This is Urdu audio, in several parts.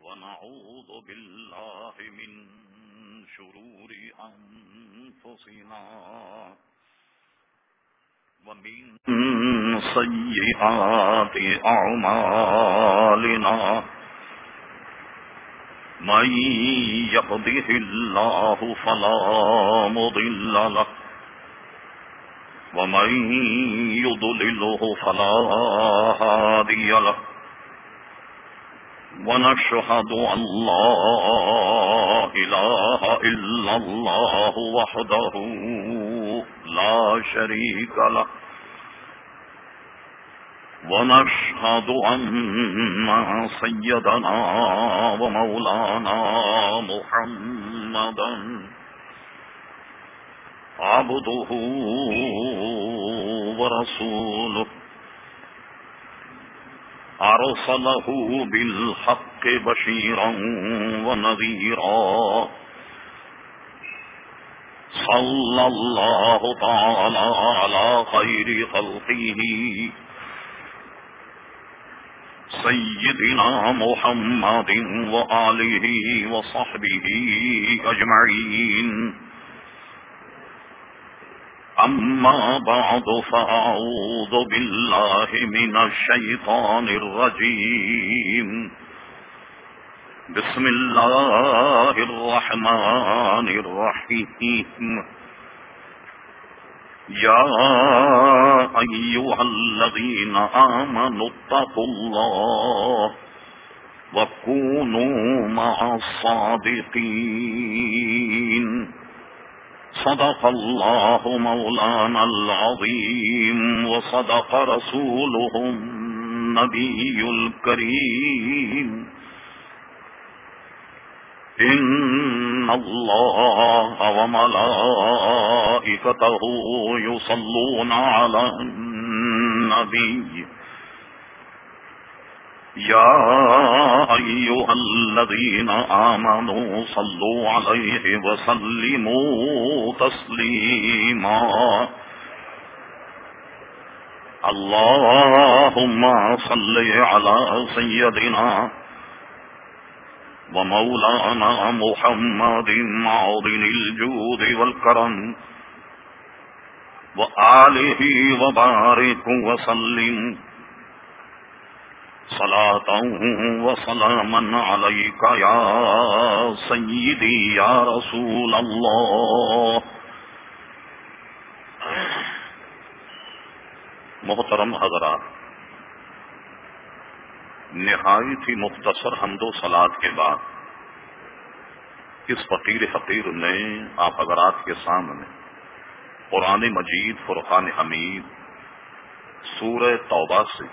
ونعوذ بالله من شرور أنفسنا ومن سيئات أعمالنا من يهده الله فلا مضل له ومن يضلله فلا هادي له ونشهد أن لا إله إلا الله وحده لا شريك له ونشهد أن سيدنا ومولانا محمدا عبده ورسوله أرسله بالحق بشيرا ونذيرا صلى الله تعالى على خير خلقه سيدنا محمد وآله وصحبه أجمعين أما بعد فأعوذ بالله من الشيطان الرجيم بسم الله الرحمن الرحيم يا أيها الذين آمنوا اتقوا الله وكونوا مع الصادقين صدق الله مولانا العظيم وصدق رسوله النبي الكريم إن الله وملائكته يصلون على النبي يا أيها الذين آمنوا صلوا عليه وسلموا تسليما اللهم صل على سيدنا ومولانا محمد معظم الجود والكرم وآله وبارك وسلم صلاة وسلاما عليك يا سيدي يا رسول الله. محترم حضرات، نہایت ہی مختصر حمد و صلات کے بعد اس فقیر حقیر نے آپ حضرات کے سامنے قرآن مجید فرقان حمید سورہ توبہ سے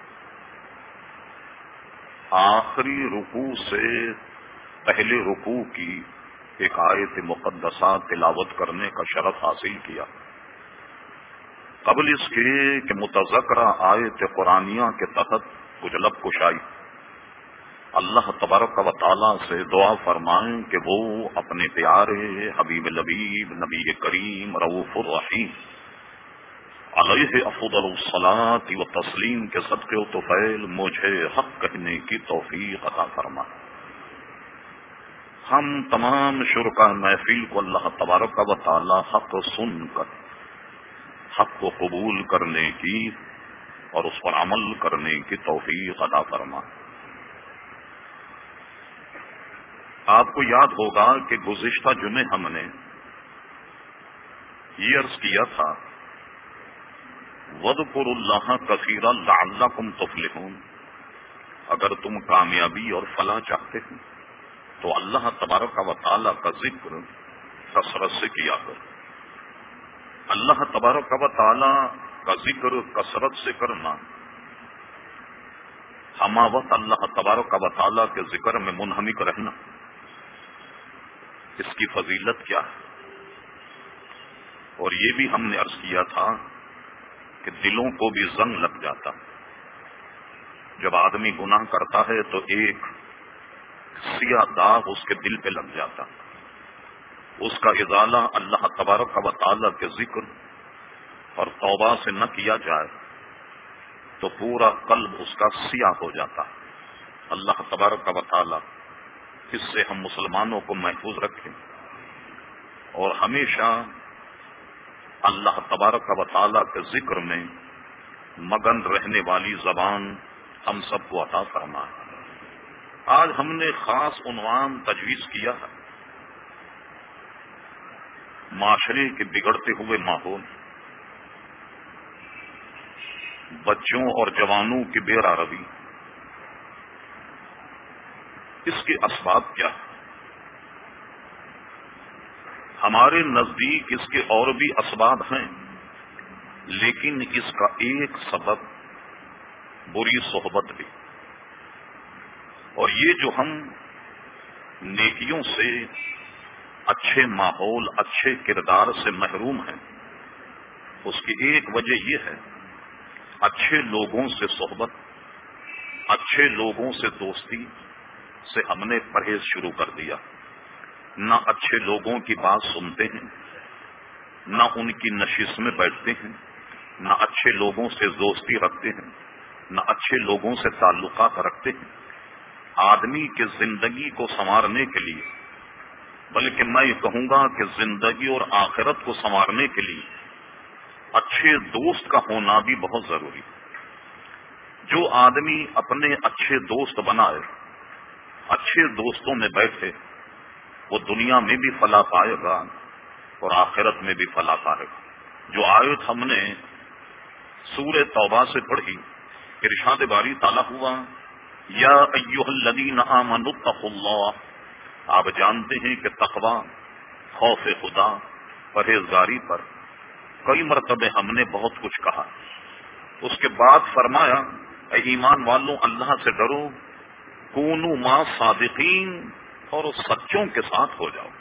آخری رکوع سے پہلے رکوع کی ایک آیت مقدسہ تلاوت کرنے کا شرف حاصل کیا. قبل اس کے کہ متذکرہ آیت قرآنیہ کے تحت کچھ لب کشائی اللہ تبارک و تعالی سے دعا فرمائیں کہ وہ اپنے پیارے حبیب لبیب نبی کریم رؤوف الرحیم علیہ افضل الصلاۃ و تسلیم کے صدقے و طفیل مجھے حق کہنے کی توفیق عطا فرما. ہم تمام شرکاء محفل کو اللہ تبارک و تعالی حق سن کر حق کو قبول کرنے کی اور اس پر عمل کرنے کی توفیق عطا فرما. آپ کو یاد ہوگا کہ گزشتہ جمعے ہم نے یہ عرض کیا تھا وَاذْكُرُوا اللَّهَ كَثِيرًا لَعَلَّكُمْ تُفْلِحُونَ. اگر تم کامیابی اور فلاح چاہتے ہیں تو اللہ تبارک و تعالی کا ذکر کثرت سے کیا کرو. اللہ تبارک و تعالی کا ذکر کثرت سے کرنا ہمہ وقت اللہ تبارک و تعالی کے ذکر میں منہمک رہنا، اس کی فضیلت کیا ہے. اور یہ بھی ہم نے عرض کیا تھا کہ دلوں کو بھی زنگ لگ جاتا. جب آدمی گناہ کرتا ہے تو ایک سیاہ داغ اس کے دل پہ لگ جاتا. اس کا ازالہ اللہ تبارک و تعالی کے ذکر اور توبہ سے نہ کیا جائے تو پورا قلب اس کا سیاہ ہو جاتا ہے. اللہ تبارک و تعالی اس سے ہم مسلمانوں کو محفوظ رکھیں اور ہمیشہ اللہ تبارک و تعالی کے ذکر میں مگن رہنے والی زبان ہم سب کو عطا فرمائے۔ آج ہم نے خاص عنوان تجویز کیا ہے، معاشرے کے بگڑتے ہوئے ماحول، بچوں اور جوانوں کی بے راروی، اس کے اسباب کیا ہیں؟ ہمارے نزدیک اس کے اور بھی اسباب ہیں، لیکن اس کا ایک سبب بری صحبت بھی، اور یہ جو ہم نیکیوں سے، اچھے ماحول، اچھے کردار سے محروم ہیں، اس کی ایک وجہ یہ ہے اچھے لوگوں سے صحبت، اچھے لوگوں سے دوستی سے ہم نے پرہیز شروع کر دیا۔ نہ اچھے لوگوں کی بات سنتے ہیں، نہ ان کی نشست میں بیٹھتے ہیں، نہ اچھے لوگوں سے دوستی رکھتے ہیں، نہ اچھے لوگوں سے تعلقات رکھتے ہیں۔ آدمی کی زندگی کو سنوارنے کے لیے، بلکہ میں یہ کہوں گا کہ زندگی اور آخرت کو سنوارنے کے لیے اچھے دوست کا ہونا بھی بہت ضروری ہے۔ جو آدمی اپنے اچھے دوست بنائے، اچھے دوستوں میں بیٹھے، وہ دنیا میں بھی فلاح پائے گا اور آخرت میں بھی فلاح پائے گا۔ جو آیت ہم نے سورہ توبہ سے پڑھی، ارشاد باری تعالیٰ ہوا یا ایھا الذین آمنوا اتقوا اللہ، آپ جانتے ہیں کہ تقوی، خوف خدا، پرہیزگاری پر کئی مرتبے ہم نے بہت کچھ کہا۔ اس کے بعد فرمایا اے ایمان والوں اللہ سے ڈرو، کونوا مع صادقین، اور سچوں کے ساتھ ہو جاؤ،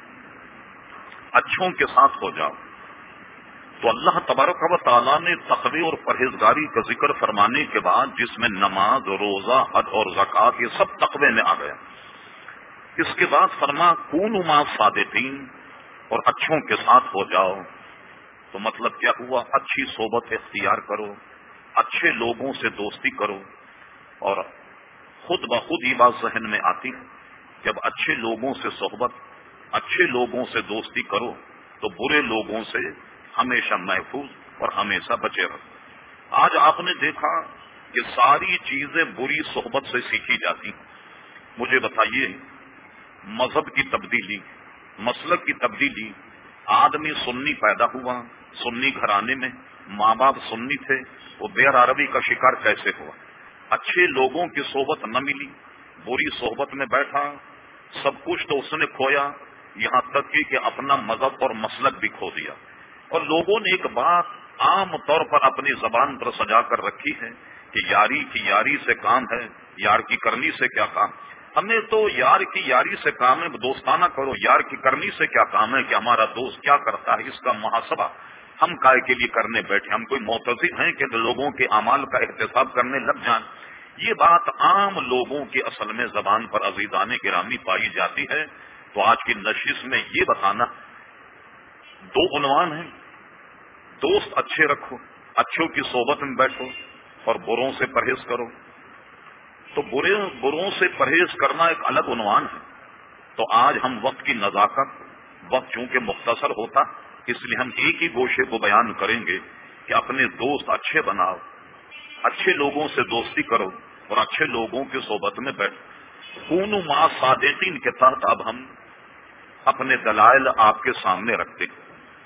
اچھوں کے ساتھ ہو جاؤ۔ تو اللہ تبارک و تعالیٰ نے تقوی اور پرہیزگاری کا ذکر فرمانے کے بعد، جس میں نماز، روزہ، حج اور زکوٰۃ، یہ سب تقوی میں آ گیا، اس کے بعد فرما کونوا مع صادقین، اور اچھوں کے ساتھ ہو جاؤ۔ تو مطلب کیا ہوا؟ اچھی صحبت اختیار کرو، اچھے لوگوں سے دوستی کرو، اور خود بخود یہ بات ذہن میں آتی ہے جب اچھے لوگوں سے صحبت، اچھے لوگوں سے دوستی کرو تو برے لوگوں سے ہمیشہ محفوظ اور ہمیشہ بچے رہو۔ آج آپ نے دیکھا کہ ساری چیزیں بری صحبت سے سیکھی جاتی ہیں۔ مجھے بتائیے، مذہب کی تبدیلی، مسلک کی تبدیلی، آدمی سنی پیدا ہوا، سنی گھرانے میں، ماں باپ سنی تھے، وہ بے عربی کا شکار کیسے ہوا؟ اچھے لوگوں کی صحبت نہ ملی، بری صحبت میں بیٹھا، سب کچھ تو اس نے کھویا، یہاں تک کہ اپنا مذہب اور مسلک بھی کھو دیا۔ اور لوگوں نے ایک بات عام طور پر اپنی زبان پر سجا کر رکھی ہے کہ یاری کی یاری سے کام ہے، یار کی کرنی سے کیا کام۔ ہمیں تو یار کی یاری سے کام ہے، دوستانہ کرو، یار کی کرنی سے کیا کام ہے کہ ہمارا دوست کیا کرتا ہے، اس کا محاسبہ ہم کائے کے لیے کرنے بیٹھے؟ ہم کوئی معتزل ہیں کہ لوگوں کے اعمال کا احتساب کرنے لگ جائیں؟ یہ بات عام لوگوں کی اصل میں زبان پر عزیزان گرامی پائی جاتی ہے۔ تو آج کی نشست میں یہ بتانا، دو عنوان ہیں، دوست اچھے رکھو، اچھوں کی صحبت میں بیٹھو، اور بروں سے پرہیز کرو۔ تو بروں سے پرہیز کرنا ایک الگ عنوان ہے۔ تو آج ہم وقت کی نزاکت، وقت چونکہ مختصر ہوتا، اس لیے ہم ایک ہی گوشے کو بیان کریں گے کہ اپنے دوست اچھے بناؤ، اچھے لوگوں سے دوستی کرو اور اچھے لوگوں کی صحبت میں بیٹھو۔ کونوا مع صادقین کے تحت اب ہم اپنے دلائل آپ کے سامنے رکھتے ہیں۔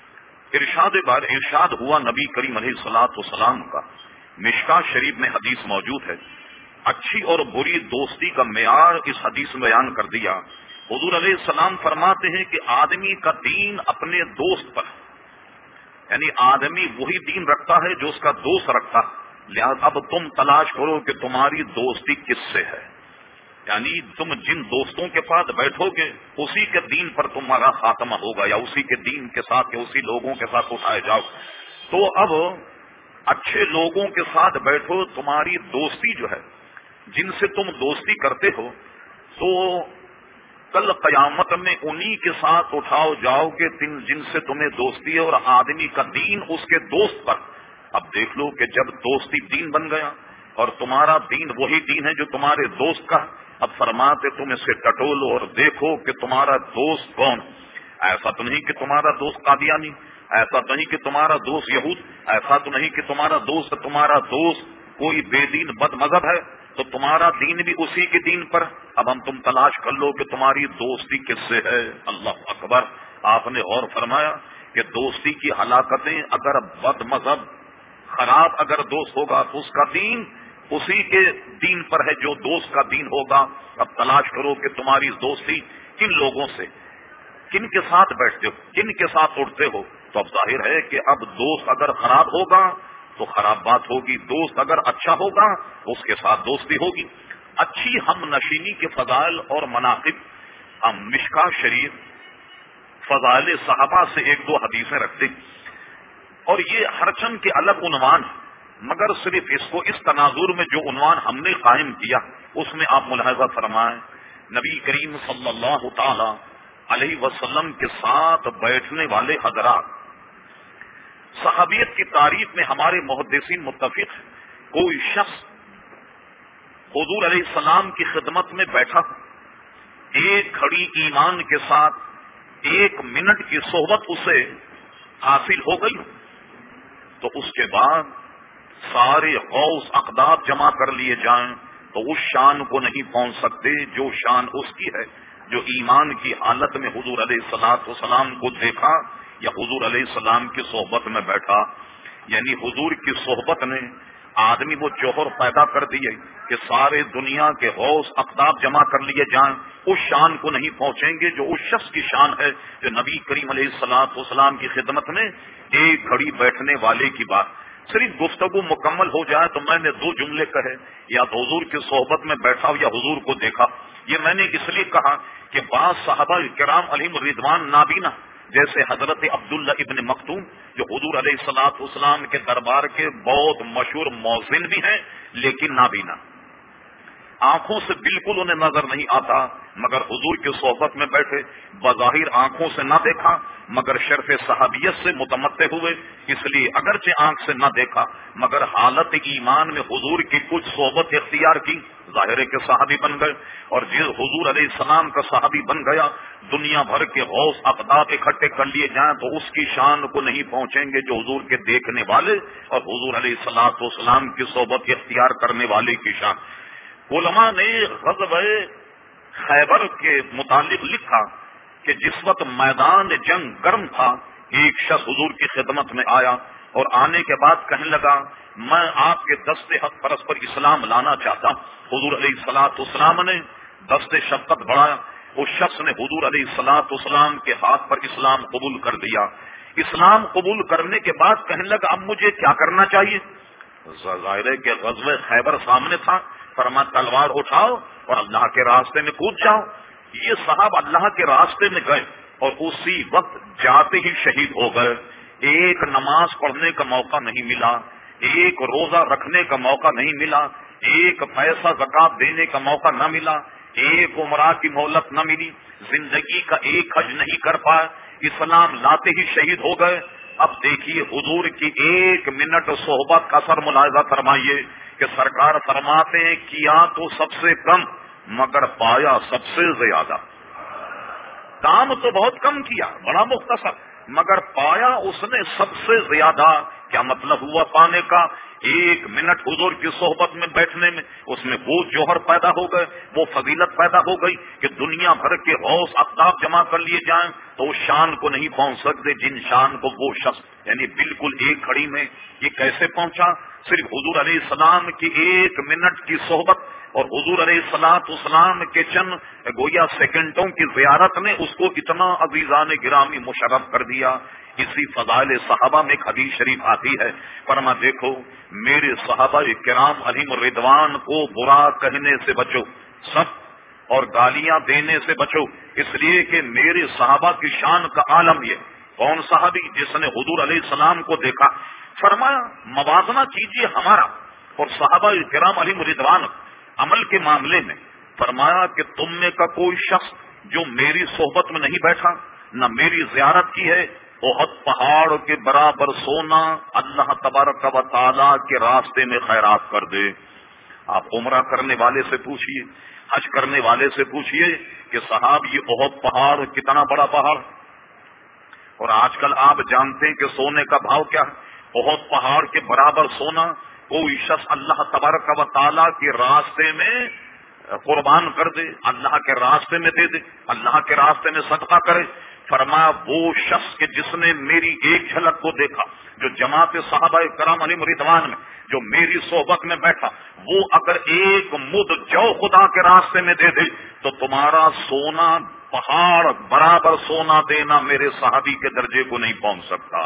ارشاد ہوا نبی کریم علیہ الصلوۃ والسلام کا، مشکاۃ شریف میں حدیث موجود ہے، اچھی اور بری دوستی کا معیار اس حدیث میں بیان کر دیا۔ حضور علیہ السلام فرماتے ہیں کہ آدمی کا دین اپنے دوست پر، یعنی آدمی وہی دین رکھتا ہے جو اس کا دوست رکھتا، لہذا اب تم تلاش کرو کہ تمہاری دوستی کس سے ہے، یعنی تم جن دوستوں کے پاس بیٹھو گے اسی کے دین پر تمہارا خاتمہ ہوگا، یا اسی کے دین کے ساتھ یا اسی لوگوں کے ساتھ اٹھائے جاؤ۔ تو اب اچھے لوگوں کے ساتھ بیٹھو، تمہاری دوستی جو ہے، جن سے تم دوستی کرتے ہو، تو کل قیامت میں انہی کے ساتھ اٹھاؤ جاؤ گے جن سے تمہیں دوستی ہے، اور آدمی کا دین اس کے دوست پر۔ اب دیکھ لو کہ جب دوستی دین بن گیا اور تمہارا دین وہی دین ہے جو تمہارے دوست کا، اب فرماتے تم اسے ٹٹولو اور دیکھو کہ تمہارا دوست کون. ایسا تو نہیں کہ تمہارا دوست قادیانی، ایسا تو نہیں کہ تمہارا دوست یہود، ایسا تو نہیں کہ تمہارا دوست کوئی بے دین بد مذہب ہے، تو تمہارا دین بھی اسی کے دین پر. اب تم تلاش کر لو کہ تمہاری دوستی کس سے ہے. اللہ اکبر. آپ نے غور فرمایا کہ دوستی کی ہلاکتیں، اگر بد مذہب خراب اگر دوست ہوگا تو اس کا دین اسی کے دین پر ہے جو دوست کا دین ہوگا. اب تلاش کرو کہ تمہاری دوستی کن لوگوں سے، کن کے ساتھ بیٹھتے ہو، کن کے ساتھ اٹھتے ہو. تو اب ظاہر ہے کہ اب دوست اگر خراب ہوگا تو خراب بات ہوگی، دوست اگر اچھا ہوگا تو اس کے ساتھ دوستی ہوگی. اچھی ہم نشینی کے فضائل اور مناقب، ہم مشکاہ شریف فضائل صحابہ سے ایک دو حدیثیں رکھتے، اور یہ ہر چند کے الگ عنوان ہیں، مگر صرف اس کو اس تناظر میں جو عنوان ہم نے قائم کیا اس میں آپ ملاحظہ فرمائیں. نبی کریم صلی اللہ تعالی علیہ وسلم کے ساتھ بیٹھنے والے حضرات، صحابیت کی تعریف میں ہمارے محدثین متفق ہیں. کوئی شخص حضور علیہ السلام کی خدمت میں بیٹھا، ایک گھڑی ایمان کے ساتھ 1 منٹ کی صحبت اسے حاصل ہو گئی، تو اس کے بعد سارے غوث اقداب جمع کر لیے جائیں تو اس شان کو نہیں پہنچ سکتے جو شان اس کی ہے جو ایمان کی حالت میں حضور علیہ الصلوۃ والسلام کو دیکھا یا حضور علیہ السلام کی صحبت میں بیٹھا. یعنی حضور کی صحبت نے آدمی وہ جوہر پیدا کر دیے کہ سارے دنیا کے غوث اقداب جمع کر لیے جائیں، اس شان کو نہیں پہنچیں گے جو اس شخص کی شان ہے جو نبی کریم علیہ الصلوۃ والسلام کی خدمت میں ایک گھڑی بیٹھنے والے کی بات. صرف گفتگو مکمل ہو جائے تو میں نے 2 جملے کہے، یا تو حضور کی صحبت میں بیٹھا یا حضور کو دیکھا. یہ میں نے اس لیے کہا کہ بعض صحابہ کرام علیہم الرضوان نابینا، جیسے حضرت عبداللہ ابن مختوم جو حضور علیہ الصلوۃ والسلام کے دربار کے بہت مشہور مؤذن بھی ہیں، لیکن نابینا، آنکھوں سے بالکل انہیں نظر نہیں آتا، مگر حضور کی صحبت میں بیٹھے، بظاہر آنکھوں سے نہ دیکھا مگر شرف صحابیت سے متمتع ہوئے. اس لیے اگرچہ آنکھ سے نہ دیکھا مگر حالت ایمان میں حضور کی کچھ صحبت اختیار کی، ظاہر کے صحابی بن گئے. اور جس حضور علیہ السلام کا صحابی بن گیا، دنیا بھر کے غوث اقداب اکٹھے کر لیے جائیں تو اس کی شان کو نہیں پہنچیں گے جو حضور کے دیکھنے والے اور حضور علیہ الصلوۃ والسلام کی صحبت اختیار کرنے والے کی شان. علماء نے غزوہ خیبر کے متعلق لکھا کہ جس وقت میدان جنگ گرم تھا، ایک شخص حضور کی خدمت میں آیا اور آنے کے بعد کہنے لگا میں آپ کے دست حق پرست پر اسلام لانا چاہتا ہوں. حضور علیہ الصلوۃ والسلام نے دست شفقت بڑھایا، اس شخص نے حضور علیہ الصلوۃ والسلام کے ہاتھ پر اسلام قبول کر دیا. اسلام قبول کرنے کے بعد کہنے لگا اب مجھے کیا کرنا چاہیے. ظاہر ہے کہ غزوہ خیبر سامنے تھا، فرمایا تلوار اٹھاؤ اور اللہ کے راستے میں کود جاؤ. یہ صاحب اللہ کے راستے میں گئے اور اسی وقت جاتے ہی شہید ہو گئے. ایک نماز پڑھنے کا موقع نہیں ملا، ایک روزہ رکھنے کا موقع نہیں ملا، ایک پیسہ زکات دینے کا موقع نہ ملا، ایک عمرہ کی مہلت نہ ملی، زندگی کا ایک حج نہیں کر پائے، اسلام لاتے ہی شہید ہو گئے. اب دیکھیے حضور کی 1 منٹ صحبت کا اثر ملاحظہ فرمائیے کہ سرکار فرماتے ہیں کیا تو سب سے کم مگر پایا سب سے زیادہ. کام تو بہت کم کیا، بڑا مختصر، مگر پایا اس نے سب سے زیادہ. کیا مطلب ہوا پانے کا؟ 1 منٹ حضور کی صحبت میں بیٹھنے میں اس میں وہ جوہر پیدا ہو گئے، وہ فضیلت پیدا ہو گئی کہ دنیا بھر کے غوث اقداب جمع کر لیے جائیں تو اس شان کو نہیں پہنچ سکتے جن شان کو وہ شخص، یعنی بالکل ایک گھڑی میں. یہ کیسے پہنچا؟ صرف حضور علیہ السلام کی 1 منٹ کی صحبت اور حضور علیہ الصلوۃ والسلام کے چند گویا سیکنڈوں کی زیارت نے اس کو اتنا عزیزان گرامی مشرف کر دیا. اسی فضائل صحابہ میں ایک حدیث شریف آتی ہے، فرما دیکھو میرے صحابہ کرام علیہم الرضوان کو برا کہنے سے بچو سب اور گالیاں دینے سے بچو، اس لیے کہ میرے صحابہ کی شان کا عالم یہ. کون صحابی؟ جس نے حضور علیہ السلام کو دیکھا. فرمایا موازنہ کیجیے ہمارا اور صحابہ کرام علیہم الرضوان عمل کے معاملے میں. فرمایا کہ تم میں کا کوئی شخص جو میری صحبت میں نہیں بیٹھا نہ میری زیارت کی ہے، بہت پہاڑ کے برابر سونا اللہ تبارک و تعالیٰ کے راستے میں خیرات کر دے. آپ عمرہ کرنے والے سے پوچھیے، حج کرنے والے سے پوچھئے کہ صاحب یہ احد پہاڑ کتنا بڑا پہاڑ، اور آج کل آپ جانتے ہیں کہ سونے کا بھاؤ کیا ہے، احد پہاڑ کے برابر سونا کوئی شخص اللہ تبارک و تعالیٰ کے راستے میں قربان کر دے، اللہ کے راستے میں دے دے، اللہ کے راستے میں صدقہ کرے۔ فرمایا وہ شخص کہ جس نے میری ایک جھلک کو دیکھا، جو جماعت صحابہ کرام علیہم رضوان میں جو میری صحبت میں بیٹھا، وہ اگر ایک مد جو خدا کے راستے میں دے دے تو تمہارا سونا پہاڑ برابر سونا دینا میرے صحابی کے درجے کو نہیں پہنچ سکتا۔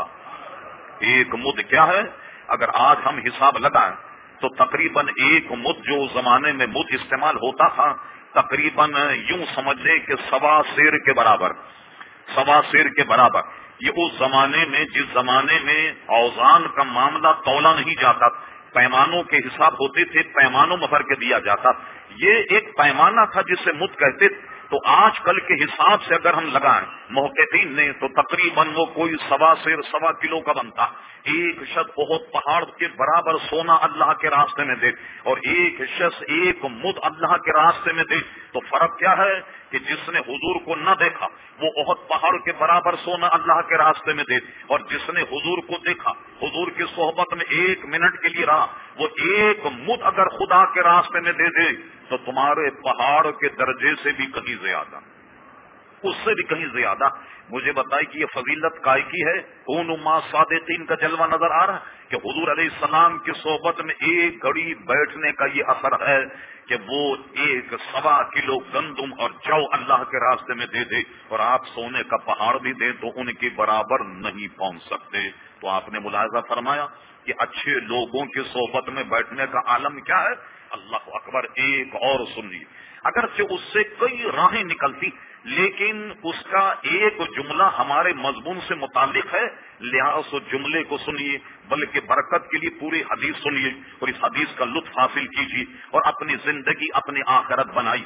ایک مد کیا ہے؟ اگر آج ہم حساب لگائیں تو تقریباً ایک مد جو زمانے میں مد استعمال ہوتا تھا، تقریباً یوں سمجھ لیں کہ سوا سیر کے برابر، سوا سیر کے برابر۔ یہ اس زمانے میں جس زمانے میں اوزان کا معاملہ تولا نہیں جاتا، پیمانوں کے حساب ہوتے تھے، پیمانوں میں بھر کے دیا جاتا، یہ ایک پیمانہ تھا جسے مد کہتے تھے۔ تو آج کل کے حساب سے اگر ہم لگائیں محققین نے تو تقریباً وہ کوئی سوا سیر سوا کلو کا بنتا۔ ایک شخص احد پہاڑ کے برابر سونا اللہ کے راستے میں دے اور ایک شخص ایک مد اللہ کے راستے میں دے، تو فرق کیا ہے کہ جس نے حضور کو نہ دیکھا وہ احد پہاڑ کے برابر سونا اللہ کے راستے میں دے، اور جس نے حضور کو دیکھا، حضور کی صحبت میں ایک منٹ کے لیے رہا، وہ ایک مد اگر خدا کے راستے میں دے دے تو تمہارے پہاڑ کے درجے سے بھی کہیں زیادہ، اس سے بھی کہیں زیادہ۔ مجھے بتائی کہ یہ فضیلت کائے کی ہے، کون ما صادقین کا جلوہ نظر آ رہا ہے کہ حضور علیہ السلام کی صحبت میں ایک گھڑی بیٹھنے کا یہ اثر ہے کہ وہ ایک سوا کلو گندم اور جو اللہ کے راستے میں دے دے، اور آپ سونے کا پہاڑ بھی دیں تو ان کے برابر نہیں پہنچ سکتے۔ تو آپ نے ملاحظہ فرمایا کہ اچھے لوگوں کی صحبت میں بیٹھنے کا عالم کیا ہے۔ اللہ اکبر، ایک اور سنیے، اگرچہ اس سے کئی راہیں نکلتی لیکن اس کا ایک جملہ ہمارے مضمون سے متعلق ہے، لہذا اس جملے کو سنیے، بلکہ برکت کے لیے پوری حدیث سنیے اور اس حدیث کا لطف حاصل کیجیے اور اپنی زندگی اپنی آخرت بنائی۔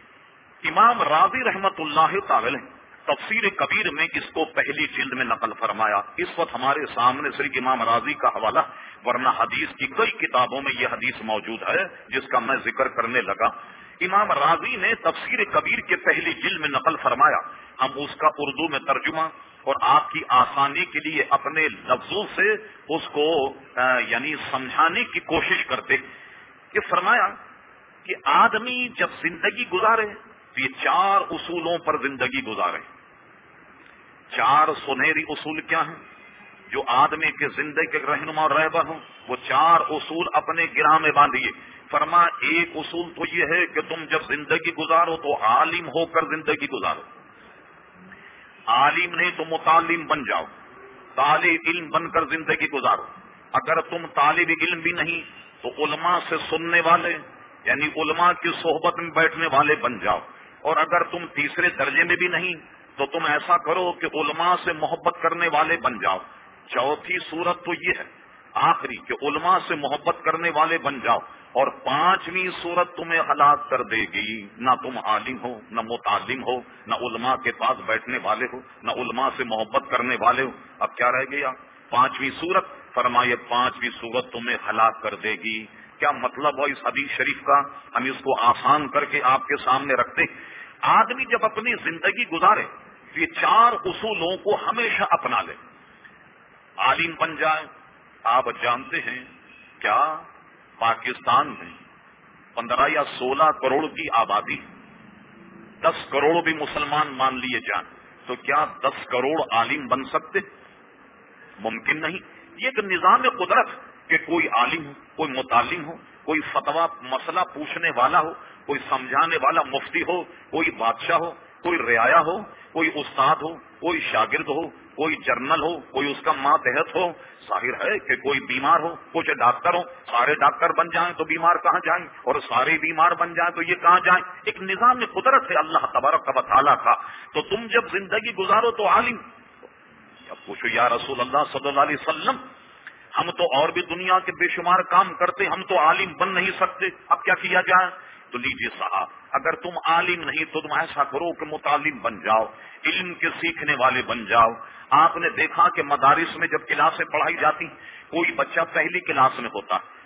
امام راضی رحمت اللہ تعالی تفسیر کبیر میں اس کو پہلی جلد میں نقل فرمایا۔ اس وقت ہمارے سامنے صرف امام راضی کا حوالہ، ورنہ حدیث کی کئی کتابوں میں یہ حدیث موجود ہے جس کا میں ذکر کرنے لگا۔ امام راضی نے تفسیر کبیر کے پہلی جلد میں نقل فرمایا، ہم اس کا اردو میں ترجمہ اور آپ کی آسانی کے لیے اپنے لفظوں سے اس کو یعنی سمجھانے کی کوشش کرتے کہ فرمایا کہ آدمی جب زندگی گزارے تو یہ چار اصولوں پر زندگی گزارے۔ چار سنہری اصول کیا ہیں جو آدمی کے زندگی کے رہنما اور رہبر ہوں؟ وہ چار اصول اپنے گرہ میں باندھیے۔ فرما ایک اصول تو یہ ہے کہ تم جب زندگی گزارو تو عالم ہو کر زندگی گزارو، عالم نہیں تو متعلم بن جاؤ، طالب علم بن کر زندگی گزارو۔ اگر تم طالب علم بھی نہیں تو علماء سے سننے والے یعنی علماء کی صحبت میں بیٹھنے والے بن جاؤ، اور اگر تم تیسرے درجے میں بھی نہیں تو تم ایسا کرو کہ علماء سے محبت کرنے والے بن جاؤ۔ چوتھی صورت تو یہ ہے آخری کہ علماء سے محبت کرنے والے بن جاؤ، اور پانچویں صورت تمہیں ہلاک کر دے گی، نہ تم عالم ہو نہ متعلم ہو نہ علماء کے پاس بیٹھنے والے ہو نہ علماء سے محبت کرنے والے ہو۔ اب کیا رہ گیا؟ پانچویں صورت۔ فرمائے پانچویں صورت تمہیں ہلاک کر دے گی۔ کیا مطلب ہو اس حدیث شریف کا؟ ہم اس کو آسان کر کے آپ کے سامنے رکھتے۔ آدمی جب اپنی زندگی گزارے تو یہ چار اصولوں کو ہمیشہ اپنا لے۔ عالم بن جائے۔ آپ جانتے ہیں کیا پاکستان میں 15 یا 16 کروڑ کی آبادی، 10 کروڑ بھی مسلمان مان لیے جائیں تو کیا 10 کروڑ عالم بن سکتے؟ ممکن نہیں۔ یہ ایک نظام قدرت کہ کوئی عالم ہو، کوئی متعلم ہو، کوئی فتویٰ مسئلہ پوچھنے والا ہو، کوئی سمجھانے والا مفتی ہو، کوئی بادشاہ ہو، کوئی رعایا ہو، کوئی استاد ہو، کوئی شاگرد ہو، کوئی جرنل ہو، کوئی اس کا ماتحت ہو۔ ظاہر ہے کہ کوئی بیمار ہو، کچھ ڈاکٹر ہو، سارے ڈاکٹر بن جائیں تو بیمار کہاں جائیں، اور سارے بیمار بن جائیں تو یہ کہاں جائیں؟ ایک نظام قدرت ہے اللہ تبارک و تعالیٰ کا۔ تو تم جب زندگی گزارو تو عالم۔ اب پوچھو یا رسول اللہ صلی اللہ علیہ وسلم، ہم تو اور بھی دنیا کے بے شمار کام کرتے، ہم تو عالم بن نہیں سکتے، اب کیا کیا جائے؟ تو لیجیے صاحب، اگر تم عالم نہیں تو تم ایسا کرو کہ متعلم بن جاؤ، علم کے سیکھنے والے بن جاؤ۔ آپ نے دیکھا کہ مدارس میں جب کلاسیں پڑھائی جاتی، کوئی بچہ پہلی کلاس میں ہوتا،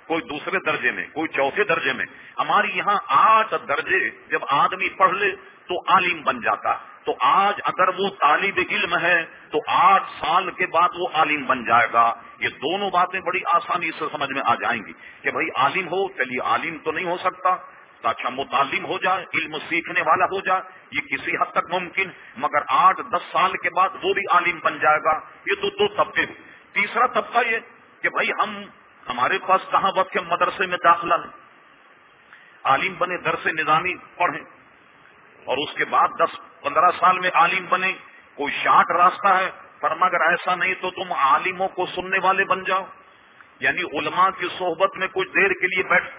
کوئی دوسرے درجے میں، کوئی چوتھے درجے میں. ہمارے یہاں 8 درجے جب آدمی پڑھ لے تو عالم بن جاتا. تو آج اگر وہ طالب علم ہے تو 8 سال کے بعد وہ عالم بن جائے گا. یہ دونوں باتیں بڑی آسانی سے سمجھ میں آ جائیں گی کہ بھائی عالم ہو، چلیے عالم تو نہیں ہو سکتا، اچھا متعلم ہو جائے، علم سیکھنے والا ہو جائے، یہ کسی حد تک ممکن، مگر 8-10 سال کے بعد وہ بھی عالم بن جائے گا. یہ تو 2 طبقے. تیسرا طبقہ یہ کہ بھائی ہمارے پاس کہاں وقت کے مدرسے میں داخلہ لیں، عالم بنے، درس نظامی پڑھیں، اور اس کے بعد 10-15 سال میں عالم بنے. کوئی شارٹ راستہ ہے؟ فرما اگر ایسا نہیں تو تم عالموں کو سننے والے بن جاؤ، یعنی علماء کی صحبت میں کچھ دیر کے لیے بیٹھ،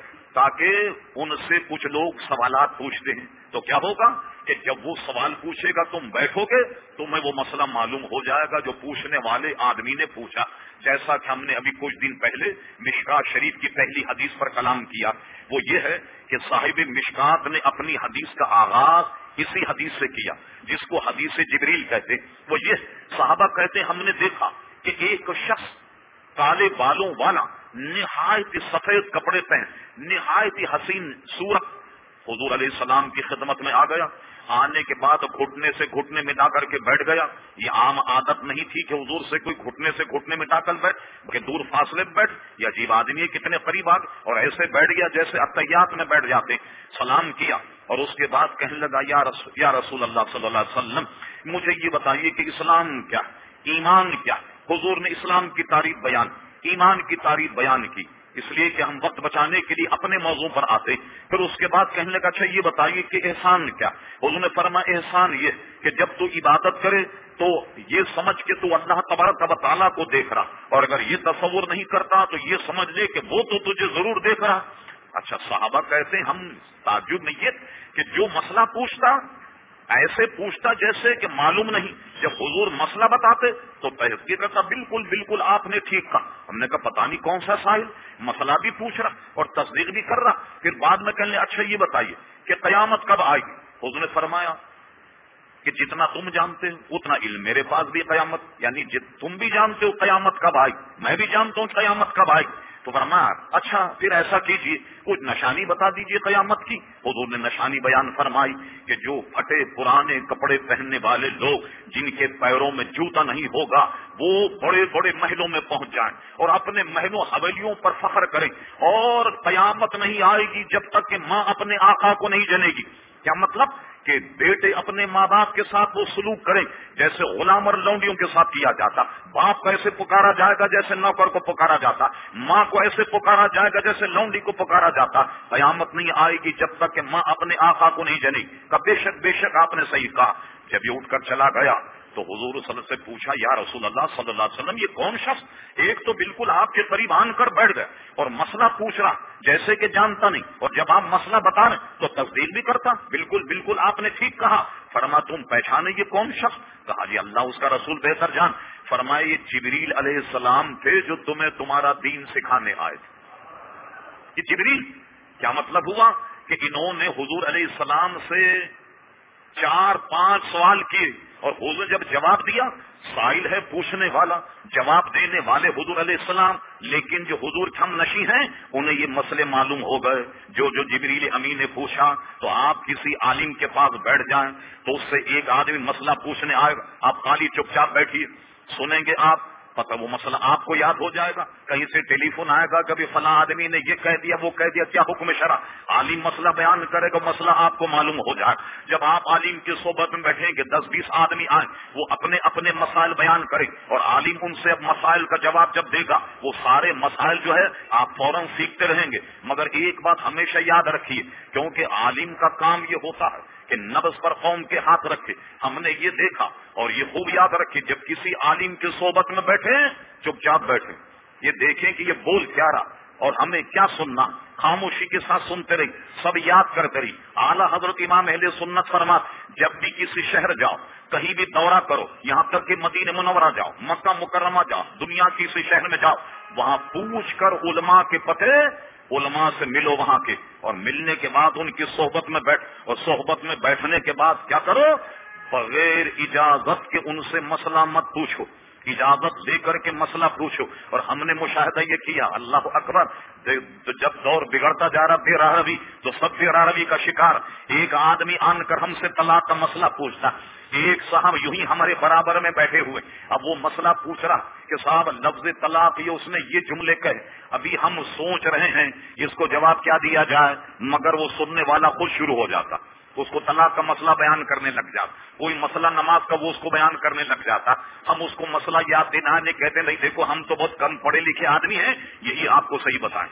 تاکہ ان سے کچھ لوگ سوالات پوچھتے ہیں. تو کیا ہوگا کہ جب وہ سوال پوچھے گا تم بیٹھو گے، تمہیں وہ مسئلہ معلوم ہو جائے گا جو پوچھنے والے آدمی نے پوچھا. جیسا کہ ہم نے ابھی کچھ دن پہلے مشکات شریف کی پہلی حدیث پر کلام کیا، وہ یہ ہے کہ صاحب مشکات نے اپنی حدیث کا آغاز اسی حدیث سے کیا جس کو حدیث جبریل کہتے. وہ یہ صحابہ کہتے ہم نے دیکھا کہ ایک شخص کالے بالوں والا، نہایت سفید کپڑے پہن، نہایت حسین صورت، حضور علیہ السلام کی خدمت میں آ گیا. آنے کے بعد گھٹنے سے گھٹنے مٹا کر کے بیٹھ گیا. یہ عام عادت نہیں تھی کہ حضور سے کوئی گھٹنے سے گھٹنے مٹا کر بیٹھ، بلکہ دور فاصلے میں بیٹھ. یہ عجیب آدمی ہے، کتنے قریب آ گئے اور ایسے بیٹھ گیا جیسے اتحیات میں بیٹھ جاتے. سلام کیا اور اس کے بعد کہنے لگا یا رسول اللہ صلی اللہ علیہ وسلم، مجھے یہ بتائیے کہ اسلام کیا، ایمان کیا. حضور نے اسلام کی تعریف بیان، ایمان کی تعریف بیان کی، اس لیے کہ ہم وقت بچانے کے لیے اپنے موضوع پر آتے. پھر اس کے بعد کہنے لگا اچھا یہ بتائیے کہ احسان کیا. حضور نے فرمایا احسان یہ کہ جب تو عبادت کرے تو یہ سمجھ کے تو اللہ تبارک و تعالیٰ کو دیکھ رہا، اور اگر یہ تصور نہیں کرتا تو یہ سمجھ لے کہ وہ تو تجھے ضرور دیکھ رہا. اچھا صحابہ کہتے ہیں ہم تعجب نہیں ہے کہ جو مسئلہ پوچھتا ایسے پوچھتا جیسے کہ معلوم نہیں. جب حضور مسئلہ بتاتے تو تصدیق کرتا بالکل بالکل آپ نے ٹھیک کہا. ہم نے کہا پتہ نہیں کون سا سائل، مسئلہ بھی پوچھ رہا اور تصدیق بھی کر رہا. پھر بعد میں کہنے اچھا یہ بتائیے کہ قیامت کب آئے گی. حضور نے فرمایا کہ جتنا تم جانتے ہو اتنا علم میرے پاس بھی قیامت، یعنی تم بھی جانتے ہو قیامت کب آئے، میں بھی جانتا ہوں قیامت کب آئے. تو فرمایا اچھا پھر ایسا کیجیے کچھ نشانی بتا دیجیے قیامت کی. حضور نے نشانی بیان فرمائی کہ جو پھٹے پرانے کپڑے پہننے والے لوگ جن کے پیروں میں جوتا نہیں ہوگا وہ بڑے بڑے محلوں میں پہنچ جائیں اور اپنے محلوں حویلیوں پر فخر کریں، اور قیامت نہیں آئے گی جب تک کہ ماں اپنے آقا کو نہیں جنے گی. کیا مطلب کہ بیٹے اپنے ماں باپ کے ساتھ وہ سلوک کریں جیسے غلام اور لونڈیوں کے ساتھ کیا جاتا. باپ کو ایسے پکارا جائے گا جیسے نوکر کو پکارا جاتا، ماں کو ایسے پکارا جائے گا جیسے لونڈی کو پکارا جاتا. قیامت نہیں آئے گی جب تک کہ ماں اپنے آقا کو نہیں جنے. بے شک آپ نے صحیح کہا. جب یہ اٹھ کر چلا گیا تو حضور صلی اللہ علیہ وسلم سے پوچھا یا رسول اللہ صلی اللہ علیہ وسلم یہ کون شخص، ایک تو بالکل آپ کے قریب آن کر بیٹھ گئے اور مسئلہ پوچھ رہا جیسے کہ جانتا نہیں، اور جب آپ مسئلہ بتا رہے تو تصدیق بھی کرتا. بالکل بالکل آپ نے ٹھیک کہا. فرما تم پہچانے یہ کون شخص؟ کہا جی اللہ اس کا رسول بہتر جان. فرمائے یہ جبریل علیہ السلام تھے جو تمہیں تمہارا دین سکھانے آئے تھے. یہ جبریل کیا مطلب ہوا کہ انہوں نے حضور علیہ السلام سے 4-5 سوال کیے اور حضور جب جواب دیا، سائل ہے پوچھنے والا، جواب دینے والے حضور علیہ السلام، لیکن جو حضور ہم نشیں ہیں انہیں یہ مسئلے معلوم ہو گئے. جو جبریل امین نے پوچھا تو آپ کسی عالم کے پاس بیٹھ جائیں تو اس سے ایک آدمی مسئلہ پوچھنے آئے گا، آپ خالی چپ چاپ بیٹھیے، سنیں گے آپ، پتہ وہ مسئلہ آپ کو یاد ہو جائے گا. کہیں سے ٹیلی فون آئے گا کبھی فلاں آدمی نے یہ کہہ دیا وہ کہہ دیا، کیا حکم شرع. عالم مسئلہ بیان کرے گا، مسئلہ آپ کو معلوم ہو جائے. جب آپ عالم کی صحبت میں بیٹھیں گے 10-20 آدمی آئیں، وہ اپنے اپنے مسائل بیان کریں اور عالم ان سے اب مسائل کا جواب جب دے گا وہ سارے مسائل جو ہے آپ فوراً سیکھتے رہیں گے. مگر ایک بات ہمیشہ یاد رکھیے، کیونکہ عالم کا کام یہ ہوتا ہے کہ نبض پر قوم کے ہاتھ رکھے. ہم نے یہ دیکھا اور یہ خوب یاد رکھے، جب کسی عالم کی صحبت میں بیٹھے چپ چاپ بیٹھے، یہ دیکھیں کہ یہ بول کیا رہا اور ہمیں کیا سننا، خاموشی کے ساتھ سنتے رہی، سب یاد کرتے رہی. اعلیٰ حضرت امام اہل سنت فرمات جب بھی کسی شہر جاؤ، کہیں بھی دورہ کرو، یہاں تک کہ مدینہ منورہ جاؤ، مکہ مکرمہ جاؤ، دنیا کسی شہر میں جاؤ، وہاں پوچھ کر علماء کے پتے، علماء سے ملو وہاں کے، اور ملنے کے بعد ان کی صحبت میں بیٹھ، اور صحبت میں بیٹھنے کے بعد کیا کرو، بغیر اجازت کے ان سے مسئلہ مت پوچھو. اجازت لے کر کے مسئلہ پوچھو. اور ہم نے مشاہدہ یہ کیا، اللہ اکبر، جب دور بگڑتا جا رہا بے راہ روی، تو سب بے راہ روی کا شکار. ایک آدمی آن کر ہم سے طلاق کا مسئلہ پوچھتا، ایک صاحب یوں ہی ہمارے برابر میں بیٹھے ہوئے، اب وہ مسئلہ پوچھ رہا کہ صاحب لفظ طلاق یہ اس نے یہ جملے کہے، ابھی ہم سوچ رہے ہیں اس کو جواب کیا دیا جائے، مگر وہ سننے والا خود شروع ہو جاتا، اس کو طلاق کا مسئلہ بیان کرنے لگ جاتا. کوئی مسئلہ نماز کا وہ اس کو بیان کرنے لگ جاتا. ہم اس کو مسئلہ یاد دلانے کہتے نہیں، دیکھو ہم تو بہت کم پڑھے لکھے آدمی ہیں، یہی آپ کو صحیح بتائیں،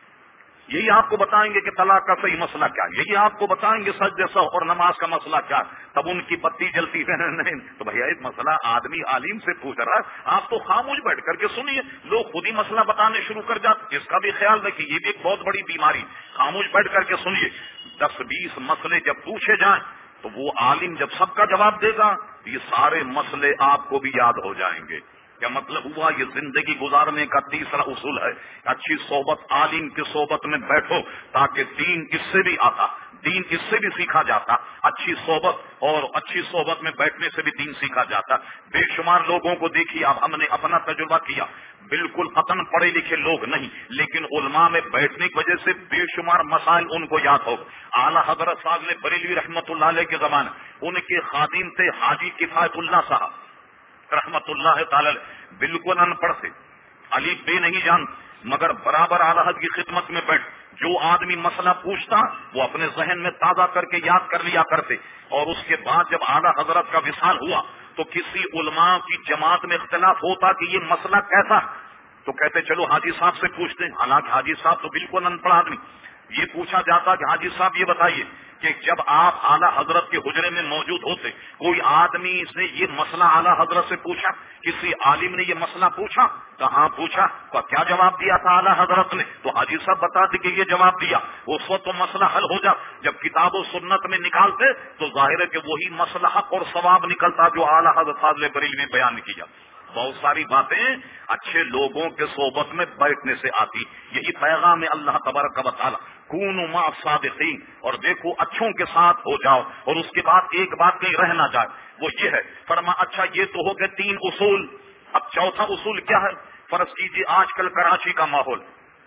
یہی آپ کو بتائیں گے کہ طلاق کا صحیح مسئلہ کیا ہے، یہی آپ کو بتائیں گے سجدے سہو اور نماز کا مسئلہ کیا ہے. تب ان کی بتی جلتی ہے نہیں تو بھیا ایک مسئلہ آدمی عالم سے پوچھ رہا ہے، آپ تو خاموش بیٹھ کر کے سنیے. لوگ خود ہی مسئلہ بتانے شروع کر جاتے، اس کا بھی خیال رکھیے، یہ بھی ایک بہت بڑی بیماری. خاموش بیٹھ کر کے سنیے. 10-20 مسئلے جب پوچھے جائیں تو وہ عالم جب سب کا جواب دے گا یہ سارے مسئلے آپ کو بھی یاد ہو جائیں گے. کیا مطلب ہوا؟ یہ زندگی گزارنے کا تیسرا اصول ہے. اچھی صحبت، عالم کی صحبت میں بیٹھو تاکہ دین اس سے بھی آتا، دین اس سے بھی سیکھا جاتا. اچھی صحبت اور اچھی صحبت میں بیٹھنے سے بھی دین سیکھا جاتا. بے شمار لوگوں کو دیکھیے، اب ہم نے اپنا تجربہ کیا، بالکل قطن پڑھے لکھے لوگ نہیں، لیکن علماء میں بیٹھنے کی وجہ سے بے شمار مسائل ان کو یاد ہو. اعلیٰ حضرت صاحب نے بریلوی رحمت اللہ علیہ کے زمانے ان کے خادم تھے حاجی کفایت اللہ صاحب رحمت اللہ تعالی، بالکل ان پڑھ تھے، الف بے نہیں جان، مگر برابر اعلیٰ حضرت کی خدمت میں بیٹھ جو آدمی مسئلہ پوچھتا وہ اپنے ذہن میں تازہ کر کے یاد کر لیا کرتے. اور اس کے بعد جب اعلیٰ حضرت کا وصال ہوا تو کسی علماء کی جماعت میں اختلاف ہوتا کہ یہ مسئلہ کیسا، تو کہتے چلو حاجی صاحب سے پوچھتے ہیں. حالانکہ حاجی صاحب تو بالکل ان پڑھ آدمی. یہ پوچھا جاتا کہ حاجی صاحب یہ بتائیے کہ جب آپ اعلیٰ حضرت کے حجرے میں موجود ہوتے، کوئی آدمی اس نے یہ مسئلہ اعلیٰ حضرت سے پوچھا، کسی عالم نے یہ مسئلہ پوچھا، کہاں پوچھا، کیا جواب دیا تھا اعلیٰ حضرت نے، تو حاجی صاحب بتا دیں کہ یہ جواب دیا. اس وقت تو مسئلہ حل ہو جا. جب کتاب و سنت میں نکالتے تو ظاہر ہے کہ وہی مسئلہ حق اور ثواب نکلتا جو اعلیٰ حضرت فاضل بریلوی میں بیان کیا. بہت ساری باتیں اچھے لوگوں کے صحبت میں بیٹھنے سے آتی. یہی پیغام ہے اللہ تبارک و تعالی، کونوا مع الصادقین، اور دیکھو اچھوں کے ساتھ ہو جاؤ. اور اس کے بعد ایک بات کہیں رہ نہ جائے، وہ یہ ہے، فرما اچھا یہ تو ہو گئے 3 اصول. اب چوتھا اصول کیا ہے؟ فرض کیجیے آج کل کراچی کا ماحول،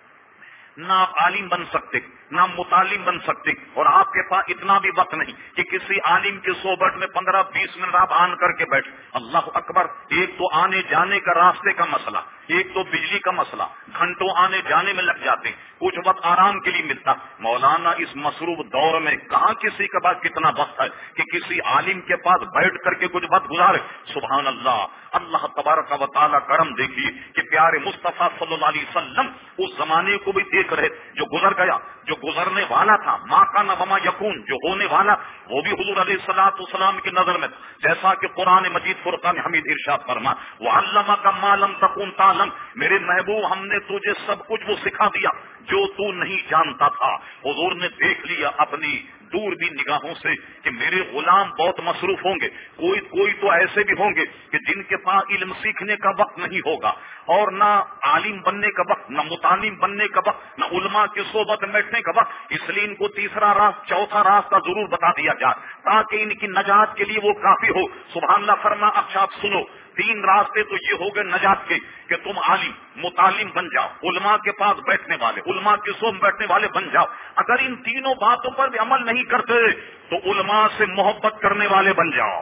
نہ آپ عالم بن سکتے نہ متعلم بن سکتے، اور آپ کے پاس اتنا بھی وقت نہیں کہ کسی عالم کی صحبت میں 15-20 منٹ آپ آن کر کے بیٹھ. اللہ اکبر، ایک تو آنے جانے کا راستے کا مسئلہ، ایک تو بجلی کا مسئلہ، گھنٹوں آنے جانے میں لگ جاتے، کچھ وقت آرام کے لیے ملتا. مولانا اس مصروف دور میں کہاں کسی کے پاس کتنا وقت ہے کہ کسی عالم کے پاس بیٹھ کر کے کچھ وقت گزارے. سبحان اللہ. اللہ تبارک و تعالی کرم دیکھیے کہ پیارے مصطفیٰ صلی اللہ علیہ وسلم اس زمانے کو بھی دیکھ رہے جو گزر گیا، جو گزرنے والا تھا، ما کان وما یکون، جو ہونے والا وہ بھی حضور علیہ الصلوۃ والسلام کی نظر میں تھا. جیسا کہ قرآن مجید فرقان حمید ارشاد فرما، وعلمک ما لم تکن تعلم، میرے محبوب ہم نے تجھے سب کچھ وہ سکھا دیا جو تو نہیں جانتا تھا. حضور نے دیکھ لیا اپنی دور بھی نگاہوں سے کہ میرے غلام بہت مصروف ہوں گے، کوئی تو ایسے بھی ہوں گے کہ جن کے پاس علم سیکھنے کا وقت نہیں ہوگا، اور نہ عالم بننے کا وقت، نہ متعلم بننے کا وقت، نہ علماء کی صحبت میں بیٹھنے کا وقت. اس لیے ان کو تیسرا راستہ، چوتھا راستہ ضرور بتا دیا جائے تاکہ ان کی نجات کے لیے وہ کافی ہو. سبحان اللہ. فرما اچھا آپ سنو، 3 راستے تو یہ ہو گئے نجات کے کہ تم عالم متعلم بن جاؤ، علماء کے پاس بیٹھنے والے، علماء کی صحبت میں بیٹھنے والے بن جاؤ. اگر ان تینوں باتوں پر بھی عمل نہیں کرتے تو علماء سے محبت کرنے والے بن جاؤ،